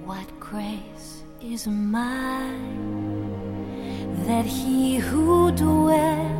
What grace is mine that he who dwells